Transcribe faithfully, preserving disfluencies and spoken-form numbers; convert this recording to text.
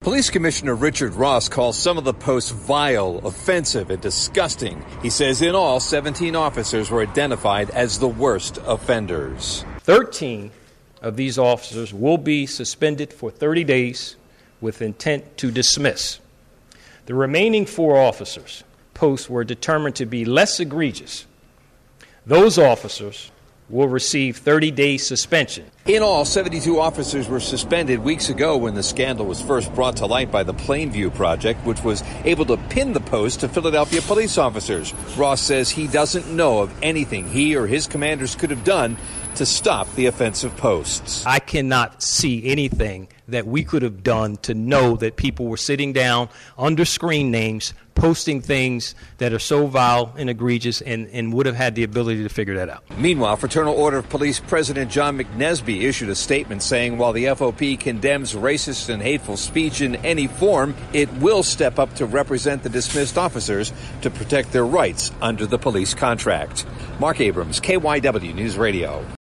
Police Commissioner Richard Ross calls some of the posts vile, offensive, and disgusting. He says in all, seventeen officers were identified as the worst offenders. thirteen of these officers will be suspended for thirty days with intent to dismiss. The remaining four officers' posts were determined to be less egregious. Those officers will receive thirty day suspension. In all, seventy-two officers were suspended weeks ago when the scandal was first brought to light by the Plainview Project, which was able to pin the post to Philadelphia police officers. Ross says he doesn't know of anything he or his commanders could have done to stop the offensive posts. I cannot see anything that we could have done to know that people were sitting down under screen names, posting things that are so vile and egregious, and, and would have had the ability to figure that out. Meanwhile, Fraternal Order of Police President John McNesby issued a statement saying while the F O P condemns racist and hateful speech in any form, it will step up to represent the dismissed officers to protect their rights under the police contract. Mark Abrams, K Y W News Radio.